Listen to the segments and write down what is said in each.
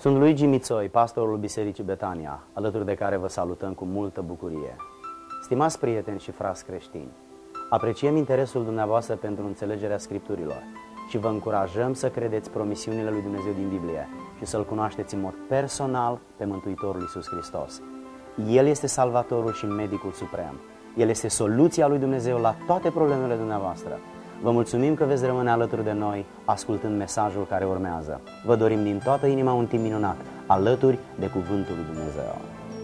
Sunt Luigi Mițoi, pastorul Bisericii Betania, alături de care vă salutăm cu multă bucurie. Stimați prieteni și frați creștini, apreciem interesul dumneavoastră pentru înțelegerea Scripturilor și vă încurajăm să credeți promisiunile lui Dumnezeu din Biblie și să-L cunoașteți în mod personal pe Mântuitorul Iisus Hristos. El este Salvatorul și Medicul Suprem. El este soluția lui Dumnezeu la toate problemele dumneavoastră. Vă mulțumim că veți rămâne alături de noi ascultând mesajul care urmează. Vă dorim din toată inima un timp minunat, alături de Cuvântul lui Dumnezeu.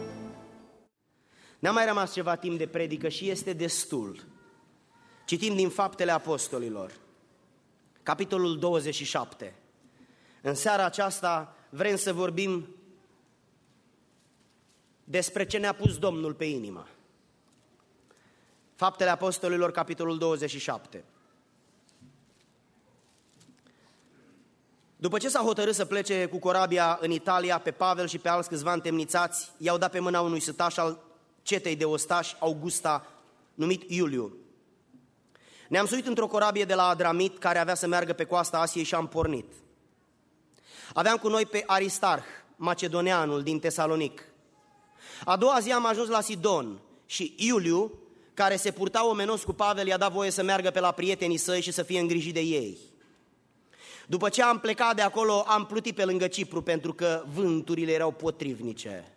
Ne-a mai rămas ceva timp de predică și este destul. Citim din Faptele Apostolilor, capitolul 27. În seara aceasta vrem să vorbim despre ce ne-a pus Domnul pe inimă. Faptele Apostolilor, capitolul 27. După ce s-a hotărât să plece cu corabia în Italia, pe Pavel și pe alți câțiva întemnițați i-au dat pe mâna unui sătaș al cetei de ostași, Augusta, numit Iuliu. Ne-am suit într-o corabie de la Adramit, care avea să meargă pe coasta Asiei, și am pornit. Aveam cu noi pe Aristarh, macedoneanul din Tesalonic. A doua zi am ajuns la Sidon și Iuliu, care se purta omenos cu Pavel, i-a dat voie să meargă pe la prietenii săi și să fie îngrijit de ei. După ce am plecat de acolo, am plutit pe lângă Cipru, pentru că vânturile erau potrivnice.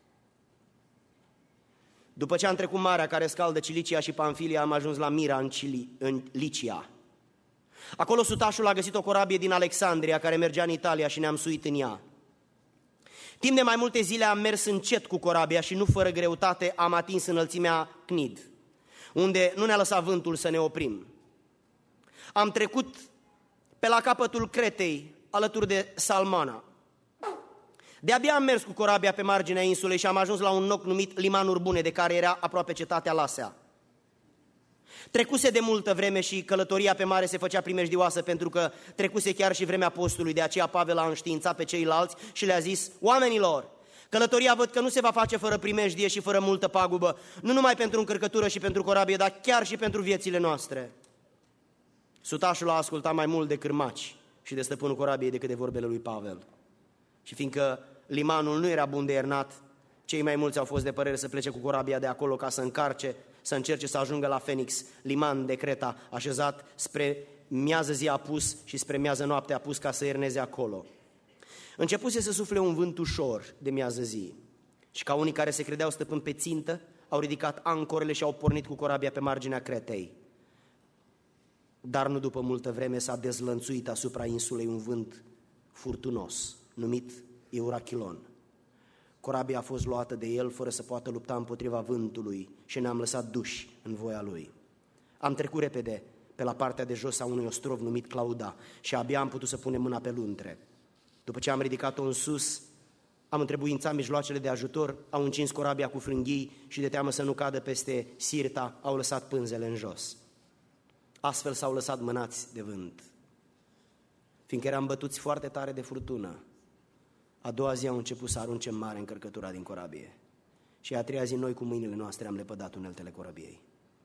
După ce am trecut marea care scaldă Cilicia și Pamfilia, am ajuns la Mira în Licia. Acolo sutașul a găsit o corabie din Alexandria care mergea în Italia și ne-am suit în ea. Timp de mai multe zile am mers încet cu corabia și nu fără greutate am atins înălțimea Cnid, unde nu ne-a lăsat vântul să ne oprim. Am trecut pe la capătul Cretei, alături de Salmana. De-abia am mers cu corabia pe marginea insulei și am ajuns la un loc numit Limanuri Bune, de care era aproape cetatea Lasea. Trecuse de multă vreme și călătoria pe mare se făcea primejdioasă, pentru că trecuse chiar și vremea postului. De aceea Pavel a înștiințat pe ceilalți și le-a zis: oamenilor, călătoria văd că nu se va face fără primejdie și fără multă pagubă, nu numai pentru încărcătură și pentru corabie, dar chiar și pentru viețile noastre. Sutașul a ascultat mai mult de cârmaci și de stăpânul corabiei decât de vorbele lui Pavel. Și fiindcă limanul nu era bun de iernat, cei mai mulți au fost de părere să plece cu corabia de acolo ca să încerce să ajungă la Phoenix, liman de Creta, așezat spre miază zi apus și spre miază noapte apus, ca să ierneze acolo. Începuse să sufle un vânt ușor de miază zi și ca unii care se credeau stăpâni pe țintă, au ridicat ancorele și au pornit cu corabia pe marginea Cretei. Dar nu după multă vreme s-a dezlănțuit asupra insulei un vânt furtunos, numit Eurachilon. Corabia a fost luată de el fără să poată lupta împotriva vântului și ne-am lăsat duși în voia lui. Am trecut repede pe la partea de jos a unui ostrov numit Clauda și abia am putut să punem mâna pe luntre. După ce am ridicat-o în sus, am întrebuințat mijloacele de ajutor, au încins corabia cu frânghii și, de teamă să nu cadă peste Sirta, au lăsat pânzele în jos. Astfel s-au lăsat mânați de vânt. Fiindcă eram bătuți foarte tare de furtună, a doua zi au început să arunce în mare încărcătura din corabie. Și a treia zi noi cu mâinile noastre am lepădat uneltele corabiei.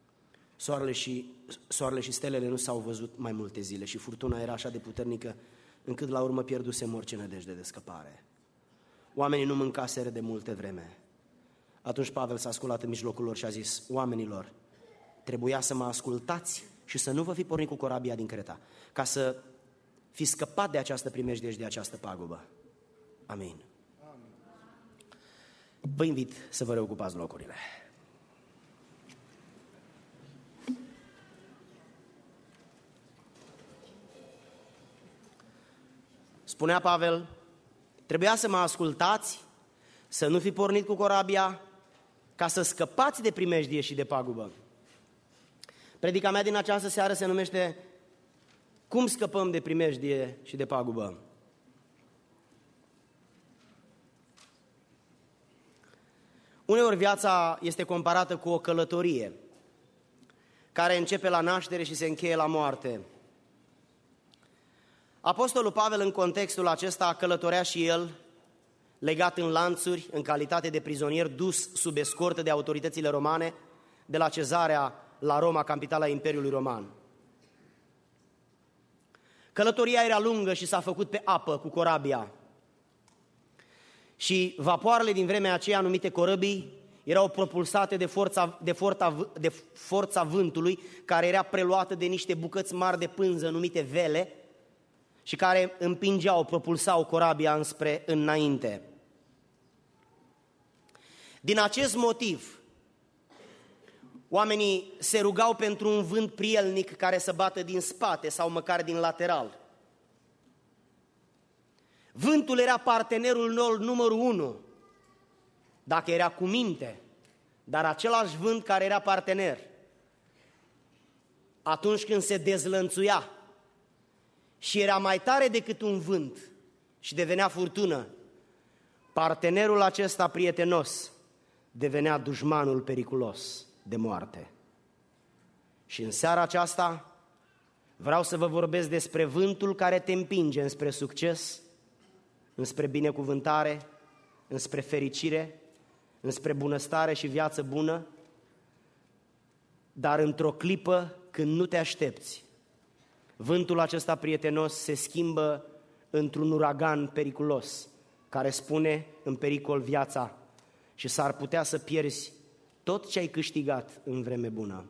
Soarele și stelele nu s-au văzut mai multe zile și furtuna era așa de puternică încât la urmă pierdusem orice nădejde de scăpare. Oamenii nu mâncaseră de multe vreme. Atunci Pavel s-a sculat în mijlocul lor și a zis: oamenilor, trebuia să mă ascultați și să nu vă fi pornit cu corabia din Creta, ca să fi scăpat de această primejdie și de această pagubă. Amin. Vă invit să vă reocupați locurile. Spunea Pavel: trebuia să mă ascultați, să nu fi pornit cu corabia, ca să scăpați de primejdie și de pagubă. Predica mea din această seară se numește: cum scăpăm de primejdie și de pagubă? Uneori viața este comparată cu o călătorie care începe la naștere și se încheie la moarte. Apostolul Pavel, în contextul acesta, călătorea și el, legat în lanțuri, în calitate de prizonier, dus sub escortă de autoritățile romane, de la Cezarea la Roma, capitala Imperiului Roman. Călătoria era lungă și s-a făcut pe apă cu corabia. Și vapoarele din vremea aceea, numite corăbii, erau propulsate de forța vântului, care era preluată de niște bucăți mari de pânză numite vele și care împingeau, propulsau corabia înspre înainte. Din acest motiv, oamenii se rugau pentru un vânt prielnic care să bată din spate sau măcar din lateral. Vântul era partenerul lor numărul 1, dacă era cu minte, dar același vânt care era partener, atunci când se dezlănțuia și era mai tare decât un vânt și devenea furtună, partenerul acesta prietenos devenea dușmanul periculos de moarte. Și în seara aceasta vreau să vă vorbesc despre vântul care te împinge înspre succes, înspre binecuvântare, înspre fericire, înspre bunăstare și viață bună, dar într-o clipă când nu te aștepți, vântul acesta prietenos se schimbă într-un uragan periculos, care spune în pericol viața și s-ar putea să pierzi tot ce ai câștigat în vreme bună.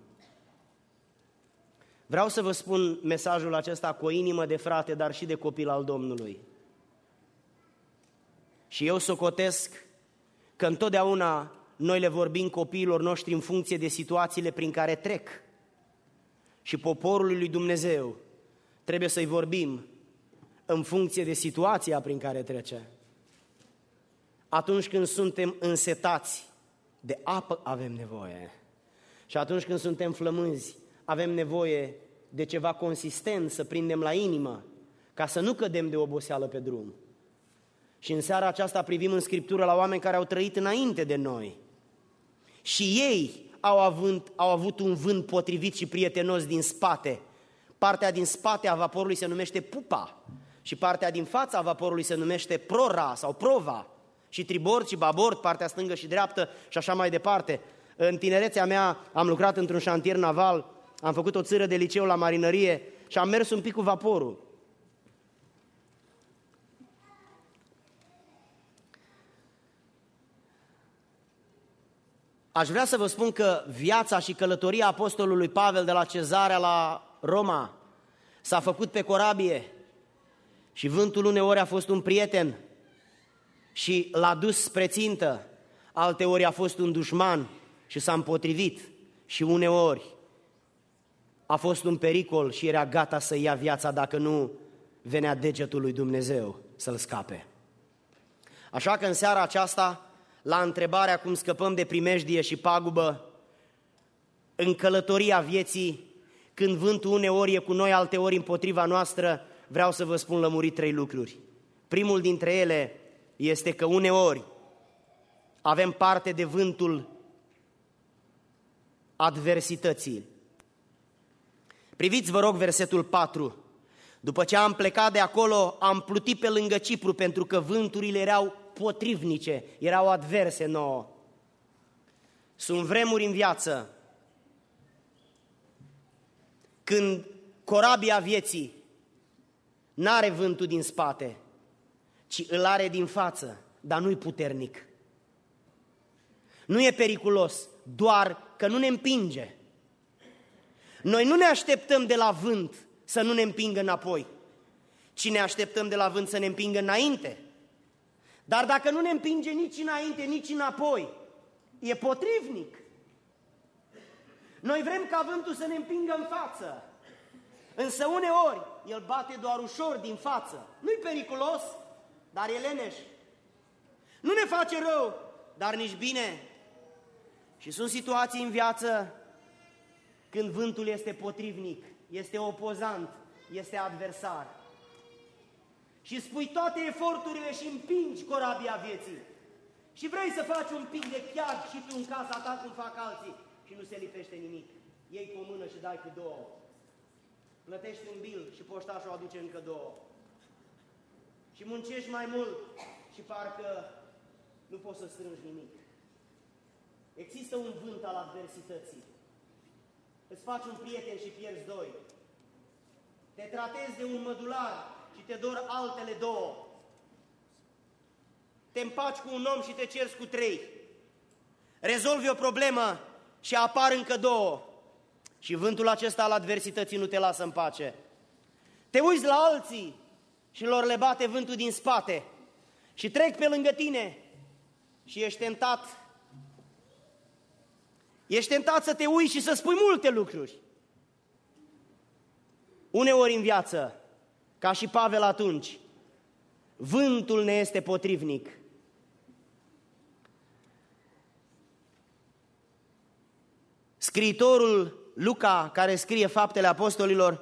Vreau să vă spun mesajul acesta cu o inimă de frate, dar și de copil al Domnului. Și eu socotesc că întotdeauna noi le vorbim copiilor noștri în funcție de situațiile prin care trec. Și poporului lui Dumnezeu trebuie să-i vorbim în funcție de situația prin care trece. Atunci când suntem însetați de apă avem nevoie. Și atunci când suntem flămânzi avem nevoie de ceva consistent să prindem la inimă, ca să nu cădem de oboseală pe drum. Și în seara aceasta privim în Scriptură la oameni care au trăit înainte de noi. Și ei au avut un vânt potrivit și prietenos din spate. Partea din spate a vaporului se numește pupa și partea din fața a vaporului se numește prora sau prova. Și tribord și babord, partea stângă și dreaptă și așa mai departe. În tinerețea mea am lucrat într-un șantier naval, am făcut o țără de liceu la marinărie și am mers un pic cu vaporul. Aș vrea să vă spun că viața și călătoria apostolului Pavel de la Cezarea la Roma s-a făcut pe corabie și vântul uneori a fost un prieten și l-a dus spre țintă, alteori a fost un dușman și s-a împotrivit și uneori a fost un pericol și era gata să ia viața dacă nu venea degetul lui Dumnezeu să-l scape. Așa că în seara aceasta, la întrebarea cum scăpăm de primejdie și pagubă, în călătoria vieții, când vântul uneori e cu noi, alteori împotriva noastră, vreau să vă spun lămurit 3 lucruri. Primul dintre ele este că uneori avem parte de vântul adversității. Priviți, vă rog, versetul 4. După ce am plecat de acolo, am plutit pe lângă Cipru, pentru că vânturile erau potrivnice, erau adverse nouă. Sunt vremuri în viață când corabia vieții n-are vântul din spate, ci îl are din față, dar nu-i puternic. Nu e periculos, doar că nu ne împinge. Noi nu ne așteptăm de la vânt să nu ne împingă înapoi, ci ne așteptăm de la vânt să ne împingă înainte. Dar dacă nu ne împinge nici înainte, nici înapoi, e potrivnic. Noi vrem ca vântul să ne împingă în față, însă uneori el bate doar ușor din față. Nu-i periculos, dar e leneș. Nu ne face rău, dar nici bine. Și sunt situații în viață când vântul este potrivnic, este opozant, este adversar. Și spui toate eforturile și împingi corabia vieții. Și vrei să faci un pic de chiar și tu în casa ta cum fac alții și nu se lipește nimic. Iei cu o mână și dai cu 2. Plătești un bil și poștașul aduce încă 2. Și muncești mai mult și parcă nu poți să strângi nimic. Există un vânt al adversității. Îți faci un prieten și pierzi 2. Te tratezi de un mădular și te dor altele 2. te împaci cu un om și te ceri cu 3. Rezolvi o problemă și apar încă 2. Și vântul acesta al adversității nu te lasă în pace. Te uiți la alții și lor le bate vântul din spate și trec pe lângă tine și ești tentat. Ești tentat să te uiți și să spui multe lucruri. Uneori în viață, ca și Pavel atunci, vântul ne este potrivnic. Scriitorul Luca, care scrie Faptele Apostolilor,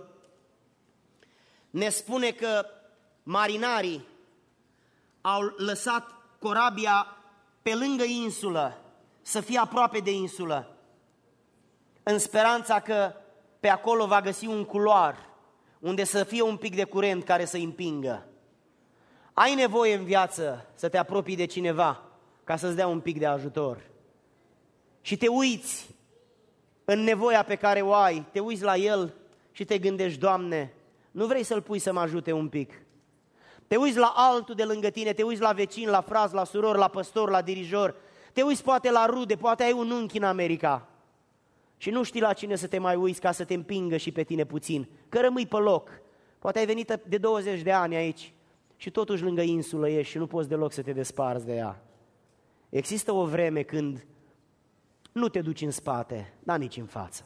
ne spune că marinarii au lăsat corabia pe lângă insulă, să fie aproape de insulă, în speranța că pe acolo va găsi un culoar unde să fie un pic de curent care să-i împingă. Ai nevoie în viață să te apropii de cineva ca să-ți dea un pic de ajutor. Și te uiți în nevoia pe care o ai, te uiți la el și te gândești, Doamne, nu vrei să-l pui să mă ajute un pic? Te uiți la altul de lângă tine, te uiți la vecin, la fraz, la suror, la păstor, la dirijor, te uiți poate la rude, poate ai un unchi în America și nu știi la cine să te mai uiți ca să te împingă și pe tine puțin, că rămâi pe loc. Poate ai venit de 20 de ani aici și totuși lângă insulă ești și nu poți deloc să te desparți de ea. Există o vreme când nu te duci în spate, dar nici în față.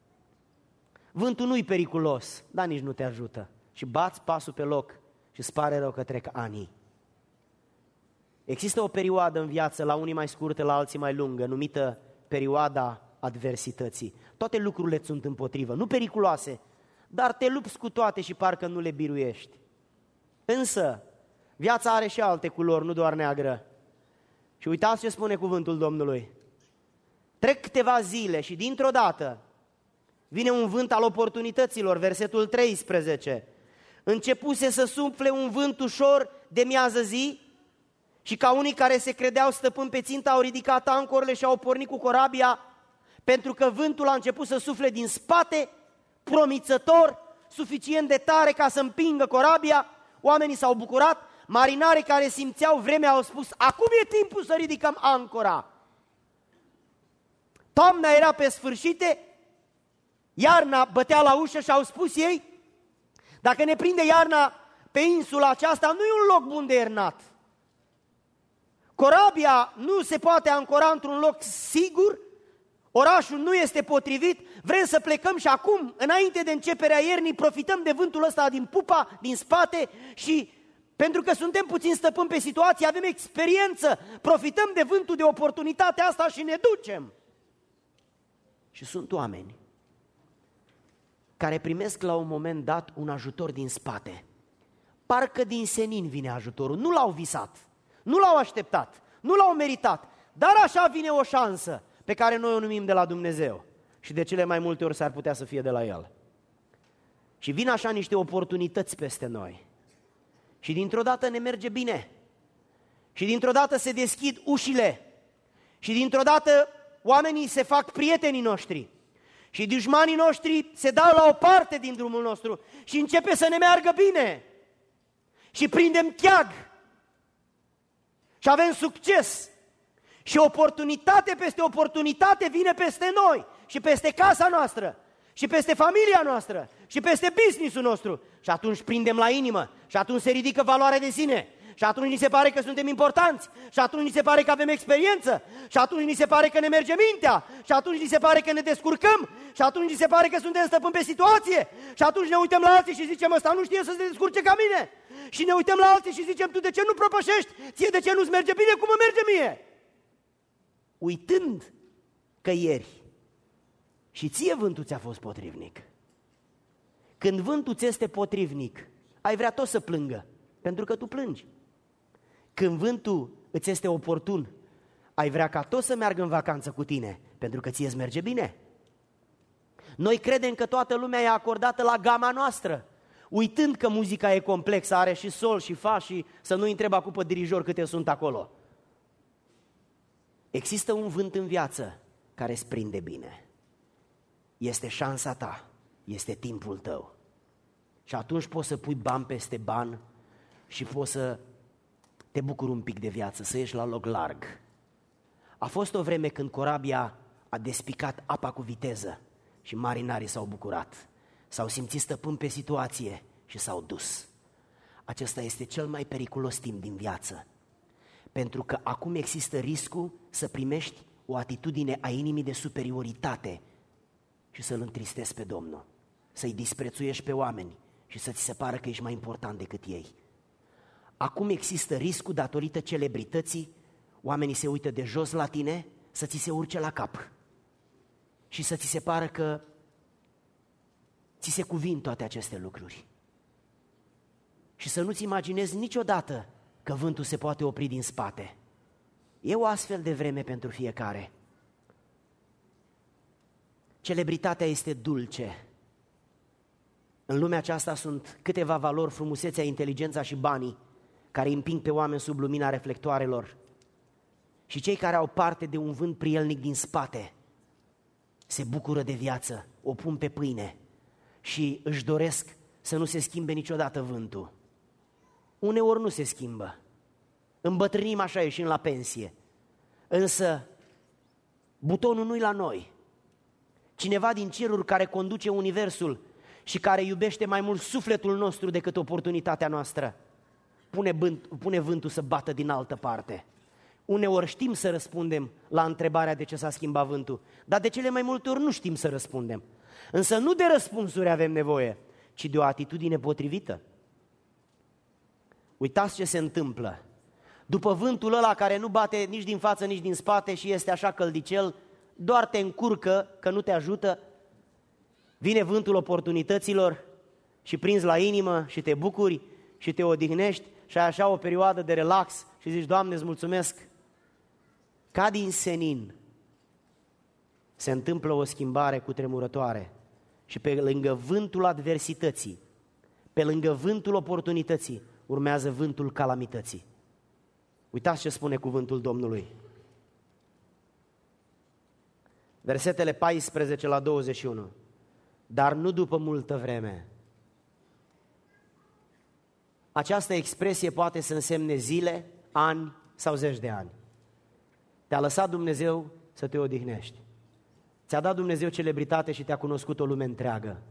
Vântul nu-i periculos, dar nici nu te ajută. Și bați pasul pe loc și îți pare rău că trec ani. Există o perioadă în viață, la unii mai scurtă, la alții mai lungă, numită perioada adversității. Toate lucrurile îți sunt împotrivă, nu periculoase, dar te lupți cu toate și parcă nu le biruiești. Însă, viața are și alte culori, nu doar neagră. Și uitați ce spune cuvântul Domnului. Trec câteva zile și dintr-o dată vine un vânt al oportunităților, versetul 13. Începuse să sufle un vânt ușor de miază zi și ca unii care se credeau stăpâni pe țintă au ridicat ancorele și au pornit cu corabia, pentru că vântul a început să sufle din spate, promițător, suficient de tare ca să împingă corabia. Oamenii s-au bucurat, marinarii care simțeau vremea au spus, acum e timpul să ridicăm ancora. Toamna era pe sfârșite, iarna bătea la ușă și au spus ei, dacă ne prinde iarna pe insula aceasta, nu e un loc bun de iernat. Corabia nu se poate ancora într-un loc sigur, orașul nu este potrivit, vrem să plecăm și acum, înainte de începerea iernii, profităm de vântul ăsta din pupa, din spate și pentru că suntem puțin stăpâni pe situație, avem experiență, profităm de vântul, de oportunitatea asta și ne ducem. Și sunt oameni care primesc la un moment dat un ajutor din spate. Parcă din senin vine ajutorul, nu l-au visat, nu l-au așteptat, nu l-au meritat, dar așa vine o șansă pe care noi o numim de la Dumnezeu și de cele mai multe ori s-ar putea să fie de la El. Și vin așa niște oportunități peste noi și dintr-o dată ne merge bine și dintr-o dată se deschid ușile și dintr-o dată oamenii se fac prietenii noștri și dușmanii noștri se dau la o parte din drumul nostru și începe să ne meargă bine și prindem cheag și avem succes și oportunitate peste oportunitate vine peste noi și peste casa noastră și peste familia noastră și peste business-ul nostru și atunci prindem la inimă și atunci se ridică valoarea de sine și atunci ni se pare că suntem importanți și atunci ni se pare că avem experiență și atunci ni se pare că ne merge mintea și atunci ni se pare că ne descurcăm și atunci ni se pare că suntem stăpâni pe situație și atunci ne uităm la alții și zicem ăsta nu știe să se descurce ca mine și ne uităm la alții și zicem tu de ce nu propășești, ție de ce nu-ți merge bine cum îmi merge mie, uitând că ieri și ție vântul ți-a fost potrivnic. Când vântul ți este potrivnic, ai vrea tot să plângă, pentru că tu plângi. Când vântul îți este oportun, ai vrea ca tot să meargă în vacanță cu tine, pentru că ție îți merge bine. Noi credem că toată lumea e acordată la gama noastră, uitând că muzica e complexă, are și sol și fa și să nu-i întreb acum pe dirijor câte sunt acolo. Există un vânt în viață care îți prinde bine. Este șansa ta, este timpul tău. Și atunci poți să pui ban peste ban și poți să te bucuri un pic de viață, să ieși la loc larg. A fost o vreme când corabia a despicat apa cu viteză și marinarii s-au bucurat. S-au simțit stăpâni pe situație și s-au dus. Acesta este cel mai periculos timp din viață, pentru că acum există riscul să primești o atitudine a inimii de superioritate și să-L întristezi pe Domnul, să-i disprețuiești pe oameni și să ți se pară că ești mai important decât ei. Acum există riscul, datorită celebrității, oamenii se uită de jos la tine, să ți se urce la cap și să ți se pară că ți se cuvin toate aceste lucruri. Și să nu-ți imaginezi niciodată că vântul se poate opri din spate. E o astfel de vreme pentru fiecare. Celebritatea este dulce. În lumea aceasta sunt câteva valori, frumusețea, inteligența și banii, care împing pe oameni sub lumina reflectoarelor. Și cei care au parte de un vânt prielnic din spate se bucură de viață, o pun pe pâine și își doresc să nu se schimbe niciodată vântul. Uneori nu se schimbă. Îmbătrânim așa, ieșim la pensie. Însă butonul nu-i la noi. Cineva din ceruri care conduce universul și care iubește mai mult sufletul nostru decât oportunitatea noastră, pune vântul să bată din altă parte. Uneori știm să răspundem la întrebarea de ce s-a schimbat vântul, dar de cele mai multe ori nu știm să răspundem. Însă nu de răspunsuri avem nevoie, ci de o atitudine potrivită. Uitați ce se întâmplă. După vântul ăla care nu bate nici din față, nici din spate și este așa căldicel, doar te încurcă, că nu te ajută, vine vântul oportunităților și prinzi la inimă și te bucuri și te odihnești și ai așa o perioadă de relax și zici, Doamne, îți mulțumesc. Ca din senin se întâmplă o schimbare cutremurătoare și pe lângă vântul adversității, pe lângă vântul oportunității, urmează vântul calamității. Uitați ce spune cuvântul Domnului. Versetele 14 la 21. Dar nu după multă vreme. Această expresie poate să însemne zile, ani sau zeci de ani. Te-a lăsat Dumnezeu să te odihnești. Ți-a dat Dumnezeu celebritate și te-a cunoscut o lume întreagă.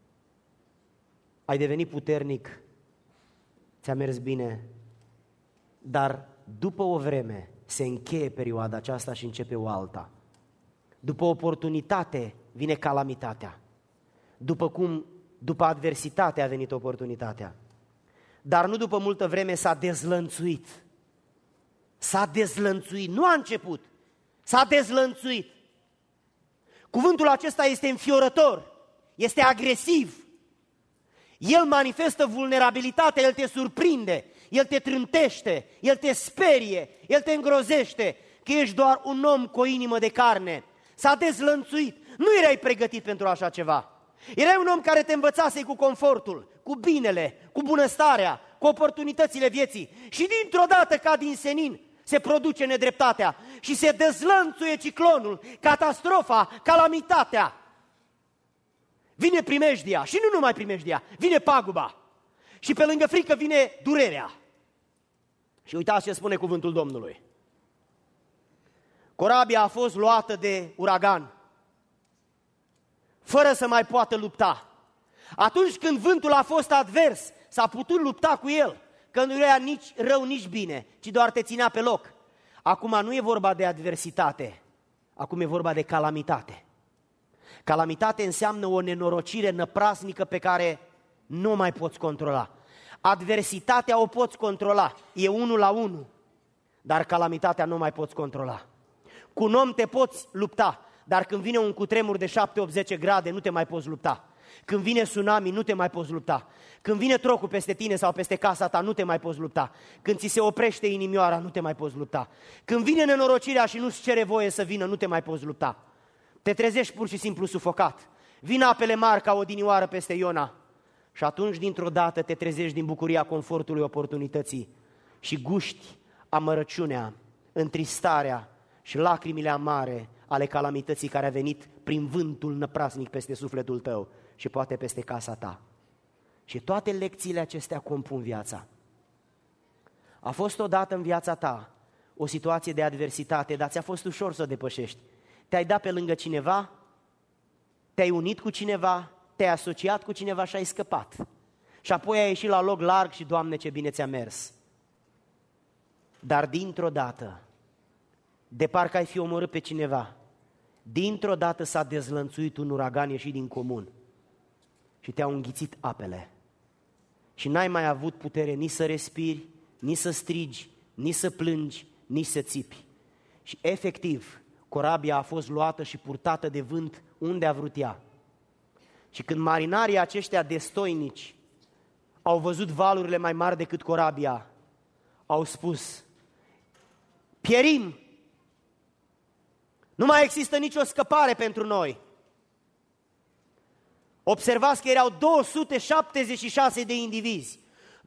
Ai devenit puternic, ți-a mers bine, dar după o vreme se încheie perioada aceasta și începe o alta. După oportunitate vine calamitatea. După adversitate a venit oportunitatea. Dar nu după multă vreme s-a dezlănțuit. S-a dezlănțuit, nu a început, s-a dezlănțuit. Cuvântul acesta este înfiorător, este agresiv. El manifestă vulnerabilitatea, el te surprinde, el te trântește, el te sperie, el te îngrozește, că ești doar un om cu o inimă de carne. S-a dezlănțuit, nu erai pregătit pentru așa ceva. Erai un om care te învățase cu confortul, cu binele, cu bunăstarea, cu oportunitățile vieții și dintr-o dată, ca din senin, se produce nedreptatea și se dezlănțuie ciclonul, catastrofa, calamitatea. Vine primejdia și nu numai primejdia, vine paguba și pe lângă frică vine durerea. Și uitați ce spune cuvântul Domnului. Corabia a fost luată de uragan, fără să mai poată lupta. Atunci când vântul a fost advers, s-a putut lupta cu el, că nu era nici rău, nici bine, ci doar te ținea pe loc. Acum nu e vorba de adversitate, acum e vorba de calamitate. Calamitate înseamnă o nenorocire năprasnică pe care nu mai poți controla. Adversitatea o poți controla, e 1 la 1, dar calamitatea nu mai poți controla. Cu un om te poți lupta, dar când vine un cutremur de 7-8-10 grade, nu te mai poți lupta. Când vine tsunami, nu te mai poți lupta. Când vine trocul peste tine sau peste casa ta, nu te mai poți lupta. Când ți se oprește inimioara, nu te mai poți lupta. Când vine nenorocirea și nu-ți cere voie să vină, nu te mai poți lupta. Te trezești pur și simplu sufocat. Vin apele mari ca odinioară peste Iona. Și atunci, dintr-o dată, te trezești din bucuria confortului oportunității și guști amărăciunea, întristarea și lacrimile amare ale calamității care a venit prin vântul năprasnic peste sufletul tău și poate peste casa ta. Și toate lecțiile acestea compun viața. A fost odată în viața ta o situație de adversitate, dar ți-a fost ușor să o depășești. Te-ai dat pe lângă cineva, te-ai unit cu cineva, te-ai asociat cu cineva și ai scăpat. Și apoi ai ieșit la loc larg și, Doamne, ce bine ți-a mers. Dar dintr-o dată, de parcă ai fi omorât pe cineva, dintr-o dată s-a dezlănțuit un uragan ieșit din comun și te-au înghițit apele. Și n-ai mai avut putere nici să respiri, nici să strigi, nici să plângi, nici să țipi. Și efectiv, corabia a fost luată și purtată de vânt unde a vrut ea. Și când marinarii aceștia destoinici au văzut valurile mai mari decât corabia, au spus: pierim! Nu mai există nicio scăpare pentru noi. Observați că erau 276 de indivizi.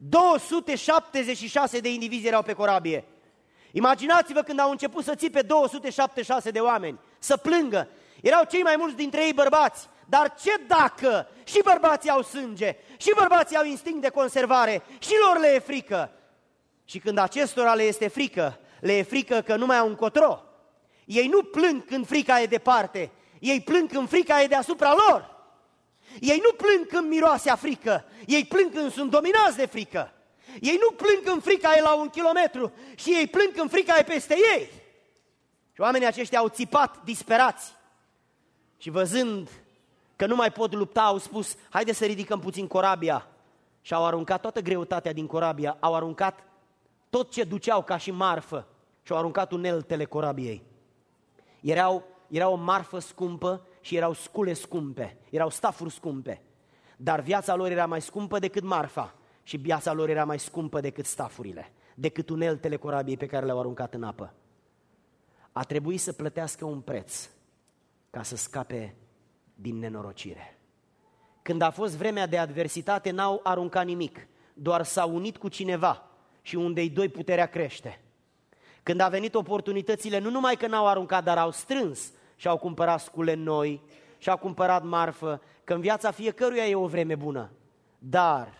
276 de indivizi erau pe corabie. Imaginați-vă când au început să țipe 276 de oameni, să plângă. Erau cei mai mulți dintre ei bărbați. Dar ce dacă și bărbații au sânge, și bărbații au instinct de conservare, și lor le e frică? Și când acestora le este frică, le e frică că nu mai au încotro. Ei nu plâng când frica e departe, ei plâng când frica e deasupra lor. Ei nu plâng când miroase a frică, ei plâng când sunt dominați de frică. Ei nu plâng când frica e la 1 kilometru și ei plâng când frica e peste ei. Și oamenii aceștia au țipat disperați și văzând că nu mai pot lupta, au spus: haide să ridicăm puțin corabia. Și au aruncat toată greutatea din corabia, au aruncat tot ce duceau ca și marfă și au aruncat uneltele corabiei. Era o marfă scumpă și erau scule scumpe, erau stafuri scumpe, dar viața lor era mai scumpă decât marfa și viața lor era mai scumpă decât stafurile, decât uneltele corabiei pe care le-au aruncat în apă. A trebuit să plătească un preț ca să scape din nenorocire. Când a fost vremea de adversitate, n-au aruncat nimic, doar s-au unit cu cineva și unde-i doi puterea crește. Când a venit oportunitățile, nu numai că n-au aruncat, dar au strâns și au cumpărat scule noi și au cumpărat marfă, că în viața fiecăruia e o vreme bună, dar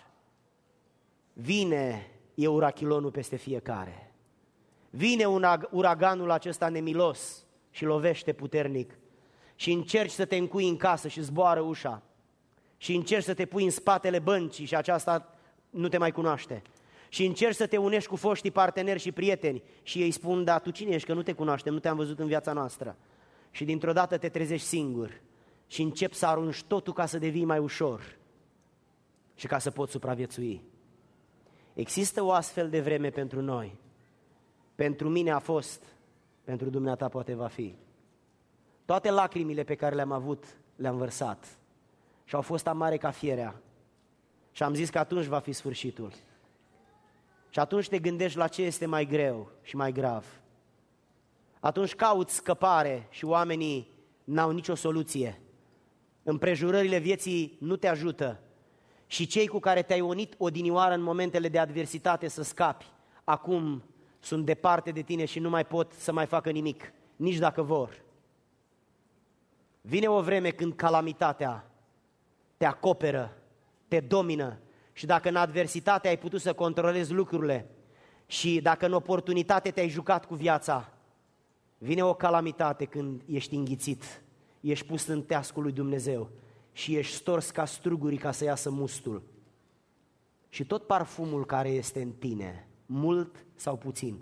vine eurachilonul peste fiecare. Vine uraganul acesta nemilos și lovește puternic și încerci să te încui în casă și zboară ușa și încerci să te pui în spatele băncii și aceasta nu te mai cunoaște. Și încerci să te unești cu foștii parteneri și prieteni și ei spun: da, tu cine ești, că nu te cunoaștem, nu te-am văzut în viața noastră. Și dintr-o dată te trezești singur și începi să arunci totul ca să devii mai ușor și ca să poți supraviețui. Există o astfel de vreme pentru noi. Pentru mine a fost, pentru dumneata poate va fi. Toate lacrimile pe care le-am avut, le-am vărsat și au fost amare ca fierea. Și am zis că atunci va fi sfârșitul. Și atunci te gândești la ce este mai greu și mai grav. Atunci cauți scăpare și oamenii n-au nicio soluție. Împrejurările vieții nu te ajută și cei cu care te-ai unit odinioară în momentele de adversitate să scapi, acum sunt departe de tine și nu mai pot să mai facă nimic, nici dacă vor. Vine o vreme când calamitatea te acoperă, te domină și dacă în adversitate ai putut să controlezi lucrurile și dacă în oportunitate te-ai jucat cu viața, vine o calamitate când ești înghițit, ești pus în teascul lui Dumnezeu și ești stors ca strugurii ca să iasă mustul. Și tot parfumul care este în tine, mult sau puțin,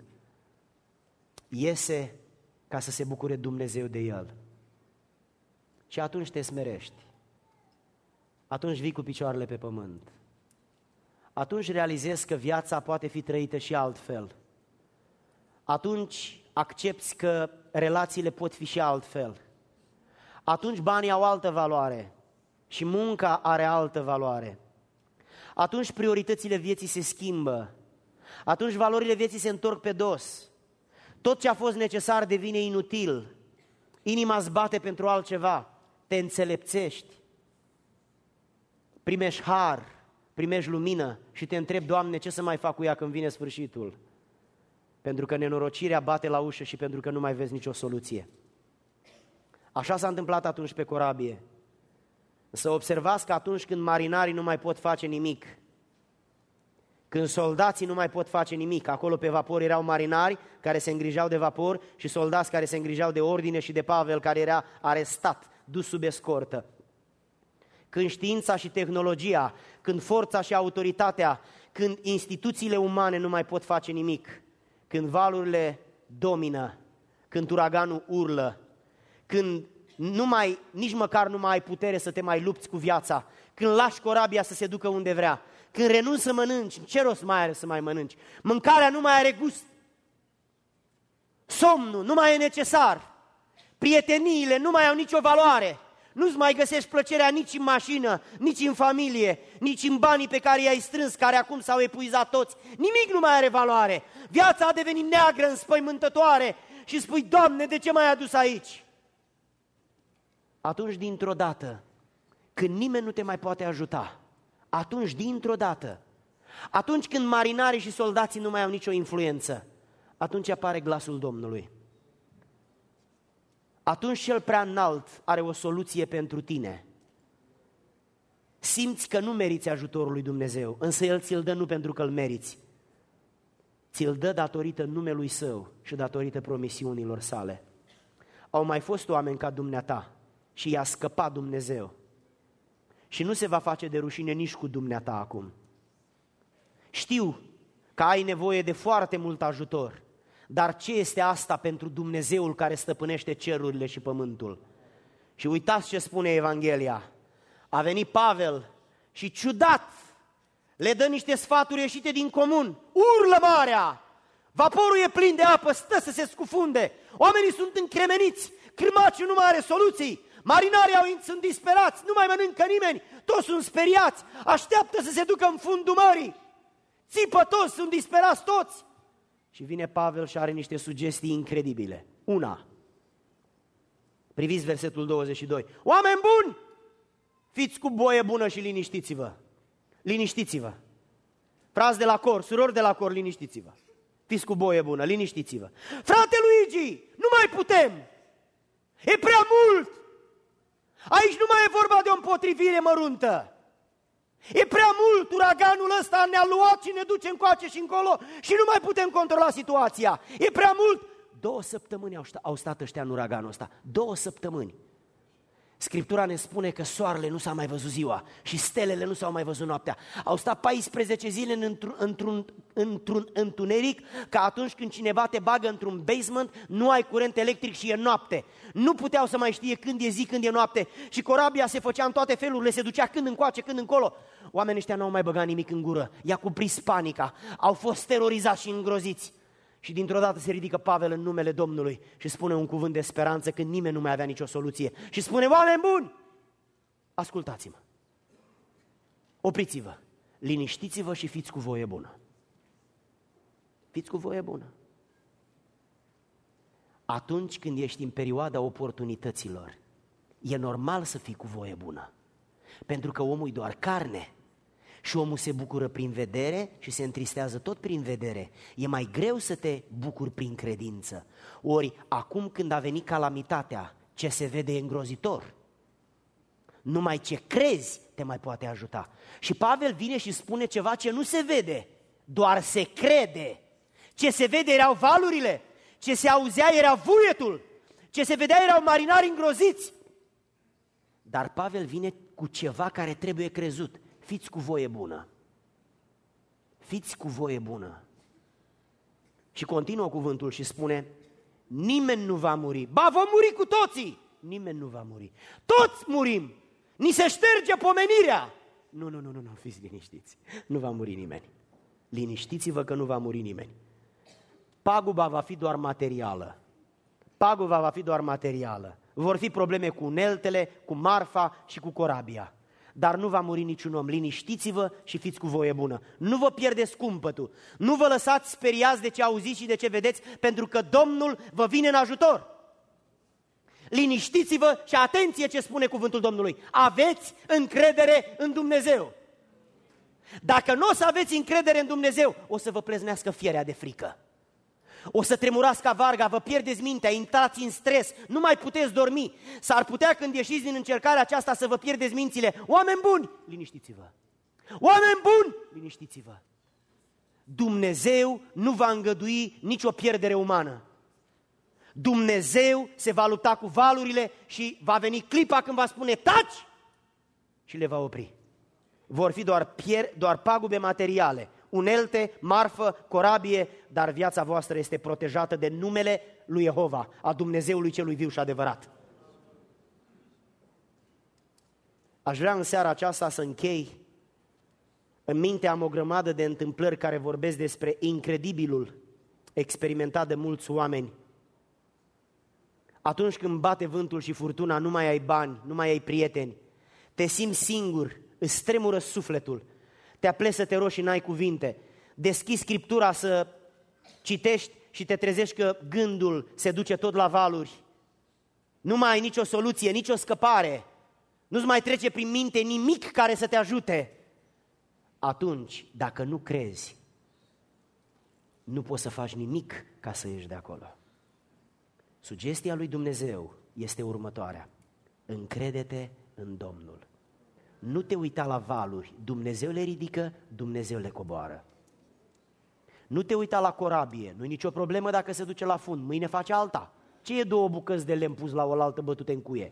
iese ca să se bucure Dumnezeu de el. Și atunci te smerești. Atunci vii cu picioarele pe pământ. Atunci realizezi că viața poate fi trăită și altfel. Atunci accepți că relațiile pot fi și altfel. Atunci banii au altă valoare și munca are altă valoare. Atunci prioritățile vieții se schimbă. Atunci valorile vieții se întorc pe dos. Tot ce a fost necesar devine inutil. Inima îți bate pentru altceva. Te înțelepțești. Primești har, primești lumină și te întrebi: Doamne, ce să mai fac cu ea când vine sfârșitul? Pentru că nenorocirea bate la ușă și pentru că nu mai vezi nicio soluție. Așa s-a întâmplat atunci pe corabie. Să observați că atunci când marinarii nu mai pot face nimic, Când soldații nu mai pot face nimic, acolo pe vapor erau marinari care se îngrijeau de vapor și soldați care se îngrijeau de ordine și de Pavel care era arestat, dus sub escortă. Când știința și tehnologia, când forța și autoritatea, când instituțiile umane nu mai pot face nimic, când valurile domină, când uraganul urlă, când nici măcar nu mai ai putere să te mai lupți cu viața, când lași corabia să se ducă unde vrea, când renunți să mănânci, ce rost mai are să mai mănânci? Mâncarea nu mai are gust, somnul nu mai e necesar, prieteniile nu mai au nicio valoare, nu-ți mai găsești plăcerea nici în mașină, nici în familie, nici în banii pe care i-ai strâns, care acum s-au epuizat toți. Nimic nu mai are valoare. Viața a devenit neagră, înspăimântătoare și spui, Doamne, de ce m-ai adus aici? Atunci, dintr-o dată, când nimeni nu te mai poate ajuta, atunci, dintr-o dată, atunci când marinarii și soldații nu mai au nicio influență, atunci apare glasul Domnului. Atunci cel prea înalt are o soluție pentru tine. Simți că nu meriți ajutorul lui Dumnezeu, însă El ți-l dă nu pentru că îl meriți. Ți-l dă datorită numelui Său și datorită promisiunilor Sale. Au mai fost oameni ca dumneata și i-a scăpat Dumnezeu. Și nu se va face de rușine nici cu dumneata acum. Știu că ai nevoie de foarte mult ajutor, dar ce este asta pentru Dumnezeul care stăpânește cerurile și pământul? Și uitați ce spune Evanghelia. A venit Pavel și ciudat le dă niște sfaturi ieșite din comun. Urlă marea! Vaporul e plin de apă, stă să se scufunde. Oamenii sunt încremeniți, cârmaciul nu mai are soluții. Marinarii sunt disperați, nu mai mănâncă nimeni, toți sunt speriați, așteaptă să se ducă în fundul mării. Țipă toți, sunt disperați toți. Și vine Pavel și are niște sugestii incredibile. Una, priviți versetul 22. Oameni buni, fiți cu voie bună și liniștiți-vă. Liniștiți-vă. Frați de la cor, surori de la cor, liniștiți-vă. Fiți cu voie bună, liniștiți-vă. Frate Luigi, nu mai putem. E prea mult. Aici nu mai e vorba de o împotrivire măruntă. E prea mult, uraganul ăsta ne-a luat și ne duce încoace și încolo și nu mai putem controla situația. E prea mult. 2 săptămâni au stat ăștia în uraganul ăsta. 2 săptămâni. Scriptura ne spune că soarele nu s-a mai văzut ziua și stelele nu s-au mai văzut noaptea. Au stat 14 zile într-un întuneric, ca atunci când cineva te bagă într-un basement, nu ai curent electric și e noapte. Nu puteau să mai știe când e zi, când e noapte și corabia se făcea în toate felurile, se ducea când încoace, când încolo. Oamenii ăștia n-au mai băgat nimic în gură, i-a cuprins panica, au fost terorizați și îngroziți. Și dintr-o dată se ridică Pavel în numele Domnului și spune un cuvânt de speranță când nimeni nu mai avea nicio soluție. Și spune, oameni buni, ascultați-mă, opriți-vă, liniștiți-vă și fiți cu voie bună. Fiți cu voie bună. Atunci când ești în perioada oportunităților, e normal să fii cu voie bună. Pentru că omul e doar carne. Și omul se bucură prin vedere și se întristează tot prin vedere. E mai greu să te bucuri prin credință. Ori acum când a venit calamitatea, ce se vede e îngrozitor. Numai ce crezi te mai poate ajuta. Și Pavel vine și spune ceva ce nu se vede, doar se crede. Ce se vede erau valurile, ce se auzea era vuietul, ce se vedea erau marinari îngroziți. Dar Pavel vine cu ceva care trebuie crezut. Fiți cu voie bună. Fiți cu voie bună. Și continuă cuvântul și spune, nimeni nu va muri. Ba, vom muri cu toții. Nimeni nu va muri. Toți murim. Ni se șterge pomenirea. Nu, fiți liniștiți. Nu va muri nimeni. Liniștiți-vă că nu va muri nimeni. Paguba va fi doar materială. Paguba va fi doar materială. Vor fi probleme cu uneltele, cu marfa și cu corabia. Dar nu va muri niciun om. Liniștiți-vă și fiți cu voie bună. Nu vă pierdeți cumpătul. Nu vă lăsați speriați de ce auziți și de ce vedeți, pentru că Domnul vă vine în ajutor. Liniștiți-vă și atenție ce spune cuvântul Domnului. Aveți încredere în Dumnezeu. Dacă nu o să aveți încredere în Dumnezeu, o să vă pleznească fierea de frică. O să tremurați ca varga, vă pierdeți mintea, intrați în stres, nu mai puteți dormi. S-ar putea când ieșiți din încercarea aceasta să vă pierdeți mințile. Oameni buni, liniștiți-vă! Oameni buni, liniștiți-vă! Dumnezeu nu va îngădui nicio pierdere umană. Dumnezeu se va lupta cu valurile și va veni clipa când va spune taci și le va opri. Vor fi doar pagube materiale, unelte, marfă, corabie, dar viața voastră este protejată de numele lui Jehova, a Dumnezeului celui viu și adevărat. Aș vrea în seara aceasta să închei. În minte am o grămadă de întâmplări care vorbesc despre incredibilul experimentat de mulți oameni. Atunci când bate vântul și furtuna, nu mai ai bani, nu mai ai prieteni, te simți singur, îți tremură sufletul, te apleci să te rogi și n-ai cuvinte, deschizi Scriptura să citești și te trezești că gândul se duce tot la valuri, nu mai ai nicio soluție, nicio scăpare, nu-ți mai trece prin minte nimic care să te ajute. Atunci, dacă nu crezi, nu poți să faci nimic ca să ieși de acolo. Sugestia lui Dumnezeu este următoarea: încrede-te în Domnul. Nu te uita la valuri, Dumnezeu le ridică, Dumnezeu le coboară. Nu te uita la corabie, nu-i nicio problemă dacă se duce la fund, mâine face alta. Ce e 2 bucăți de lemn pus la oaltă bătute în cuie?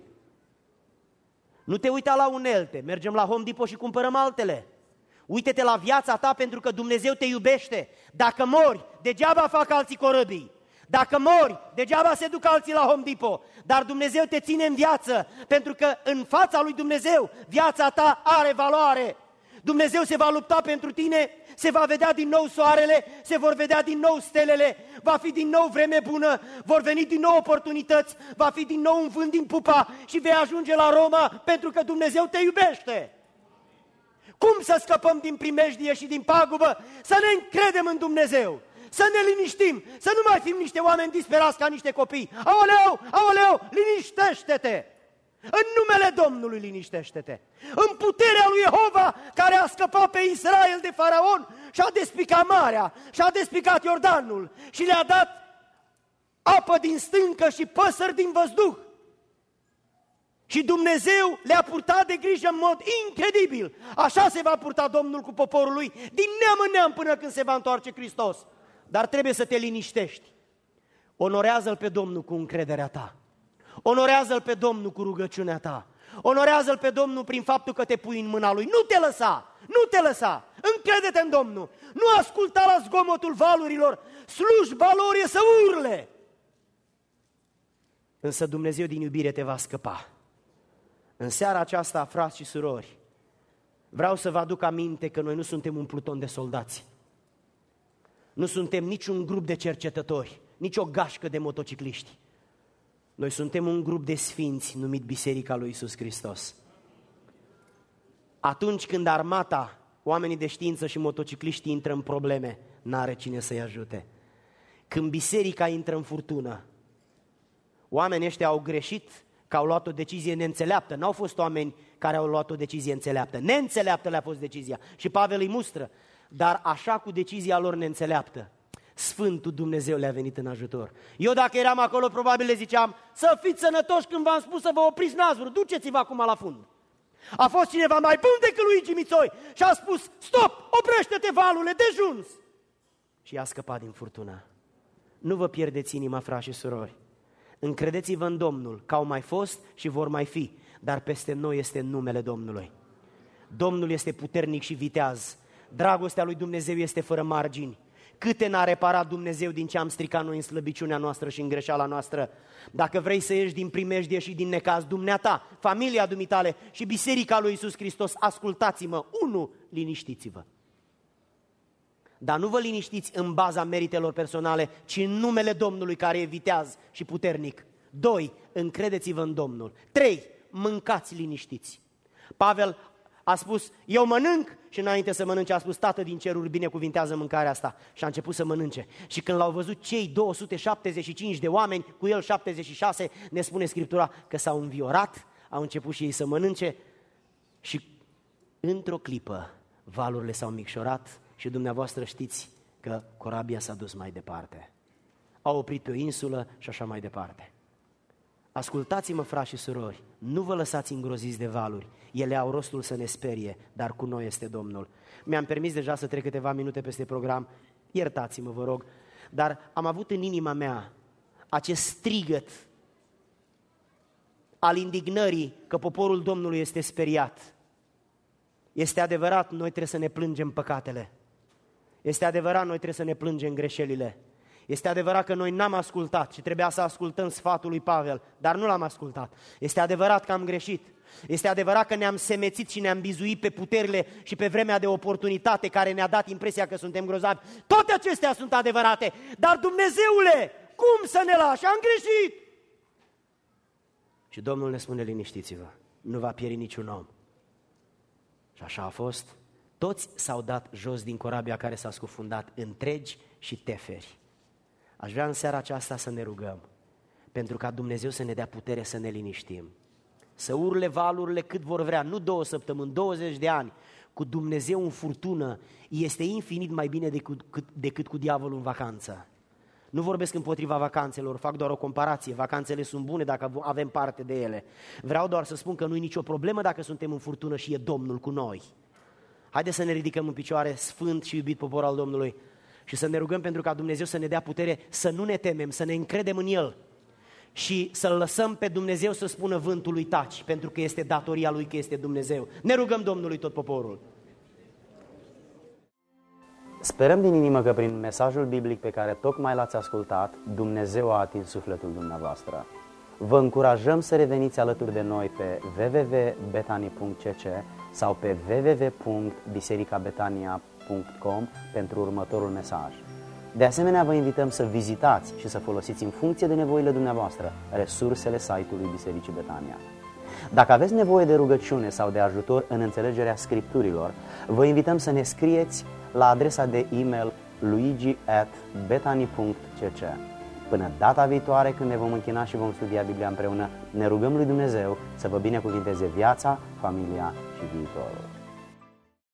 Nu te uita la unelte, mergem la Home Depot și cumpărăm altele. Uite-te la viața ta pentru că Dumnezeu te iubește. Dacă mori, degeaba fac alții corăbii. Dacă mori, degeaba se duc alții la Home Depot. Dar Dumnezeu te ține în viață, pentru că în fața lui Dumnezeu viața ta are valoare. Dumnezeu se va lupta pentru tine, se va vedea din nou soarele, se vor vedea din nou stelele, va fi din nou vreme bună, vor veni din nou oportunități, va fi din nou un vânt din pupa și vei ajunge la Roma pentru că Dumnezeu te iubește. Cum să scăpăm din primejdie și din pagubă? Să ne încredem în Dumnezeu, să ne liniștim, să nu mai fim niște oameni disperați ca niște copii. Aoleu, aoleu, liniștește-te! În numele Domnului liniștește-te! În puterea lui Jehova care a scăpat pe Israel de Faraon și a despicat marea, și a despicat Iordanul și le-a dat apă din stâncă și păsări din văzduh. Și Dumnezeu le-a purtat de grijă în mod incredibil. Așa se va purta Domnul cu poporul lui din neam în neam până când se va întoarce Hristos. Dar trebuie să te liniștești. Onorează-L pe Domnul cu încrederea ta. Onorează-L pe Domnul cu rugăciunea ta. Onorează-L pe Domnul prin faptul că te pui în mâna Lui. Nu te lăsa! Nu te lăsa! Încrede-te în Domnul! Nu asculta la zgomotul valurilor! Slujba lor e să urle! Însă Dumnezeu din iubire te va scăpa. În seara aceasta, frați și surori, vreau să vă aduc aminte că noi nu suntem un pluton de soldați. Nu suntem niciun grup de cercetători, nici o gașcă de motocicliști. Noi suntem un grup de sfinți numit Biserica lui Iisus Hristos. Atunci când armata, oamenii de știință și motocicliștii intră în probleme, n-are cine să-i ajute. Când biserica intră în furtună, oamenii ăștia au greșit că au luat o decizie neînțeleaptă. N-au fost oameni care au luat o decizie înțeleaptă. Neînțeleaptă le-a fost decizia. Și Pavel îi mustră. Dar așa cu decizia lor neînțeleaptă, Sfântul Dumnezeu le-a venit în ajutor. Eu dacă eram acolo, probabil le ziceam: să fiți sănătoși când v-am spus să vă opriți nazul, duceți-vă acum la fund. A fost cineva mai bun decât Luigi Mițoi și a spus: stop, oprește-te valurile, dejuns! Și i-a scăpat din furtună. Nu vă pierdeți inima, frați și surori. Încredeți-vă în Domnul, că au mai fost și vor mai fi, dar peste noi este numele Domnului. Domnul este puternic și viteaz. Dragostea lui Dumnezeu este fără margini. Câte n-a reparat Dumnezeu din ce am stricat noi în slăbiciunea noastră și în greșeala noastră? Dacă vrei să ieși din primejdie și din necaz, dumneata, familia dumitale și Biserica lui Iisus Hristos, ascultați-mă. 1. Liniștiți-vă. Dar nu vă liniștiți în baza meritelor personale, ci în numele Domnului care e viteaz și puternic. 2. Încredeți-vă în Domnul. 3. Mâncați liniștiți. Pavel a spus: eu mănânc, și înainte să mănânce a spus: Tată din ceruri, binecuvintează mâncarea asta. Și a început să mănânce. Și când l-au văzut cei 275 de oameni, cu el 76, ne spune Scriptura că s-au înviorat, au început și ei să mănânce și într-o clipă valurile s-au micșorat și dumneavoastră știți că corabia s-a dus mai departe. A oprit pe o insulă și așa mai departe. Ascultați-mă, frați și surori, nu vă lăsați îngroziți de valuri. Ele au rostul să ne sperie, dar cu noi este Domnul. Mi-am permis deja să trec câteva minute peste program, iertați-mă, vă rog, dar am avut în inima mea acest strigăt al indignării că poporul Domnului este speriat. Este adevărat, noi trebuie să ne plângem păcatele. Este adevărat, noi trebuie să ne plângem greșelile. Este adevărat că noi n-am ascultat și trebuia să ascultăm sfatul lui Pavel, dar nu l-am ascultat. Este adevărat că am greșit. Este adevărat că ne-am semețit și ne-am bizuit pe puterile și pe vremea de oportunitate care ne-a dat impresia că suntem grozavi. Toate acestea sunt adevărate, dar Dumnezeule, cum să ne lași? Am greșit! Și Domnul ne spune, liniștiți-vă, nu va pieri niciun om. Și așa a fost. Toți s-au dat jos din corabia care s-a scufundat, întregi și teferi. Aș vrea în seara aceasta să ne rugăm, pentru ca Dumnezeu să ne dea putere să ne liniștim. Să urle valurile cât vor vrea, nu 2 săptămâni, 20 de ani. Cu Dumnezeu în furtună este infinit mai bine decât cu diavolul în vacanță. Nu vorbesc împotriva vacanțelor, fac doar o comparație. Vacanțele sunt bune dacă avem parte de ele. Vreau doar să spun că nu e nicio problemă dacă suntem în furtună și e Domnul cu noi. Haideți să ne ridicăm în picioare, sfânt și iubit popor al Domnului, și să ne rugăm pentru ca Dumnezeu să ne dea putere să nu ne temem, să ne încredem în El și să-L lăsăm pe Dumnezeu să spună vântului taci, pentru că este datoria Lui, că este Dumnezeu. Ne rugăm Domnului tot poporul. Sperăm din inimă că prin mesajul biblic pe care tocmai l-ați ascultat, Dumnezeu a atins sufletul dumneavoastră. Vă încurajăm să reveniți alături de noi pe www.betani.cc sau pe www.bisericabetania.com pentru următorul mesaj. De asemenea, vă invităm să vizitați și să folosiți în funcție de nevoile dumneavoastră resursele site-ului Bisericii Betania. Dacă aveți nevoie de rugăciune sau de ajutor în înțelegerea Scripturilor, vă invităm să ne scrieți la adresa de e-mail luigi@betani.cc. Până data viitoare, când ne vom închina și vom studia Biblia împreună, ne rugăm lui Dumnezeu să vă binecuvinteze viața, familia și viitorul.